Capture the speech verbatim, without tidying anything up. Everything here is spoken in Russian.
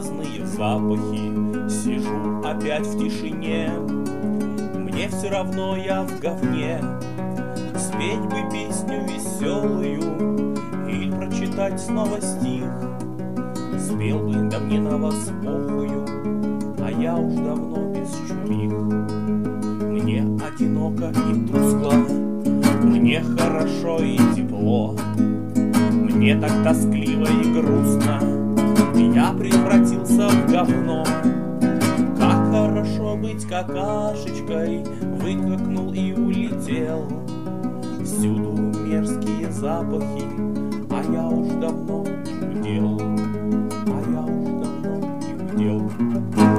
разные запахи. Сижу опять в тишине, мне все равно, я в говне. Спеть бы песню веселую или прочитать снова стих. Спел бы, да мне на вас похую, а я уж давно без чумих. Мне одиноко и тускло, мне хорошо и тепло, мне так тоскливо и грустно, я превратился в говно. Как хорошо быть какашечкой, выкакнул и улетел. Всюду мерзкие запахи, а я уж давно не удел, а я уж давно не удел.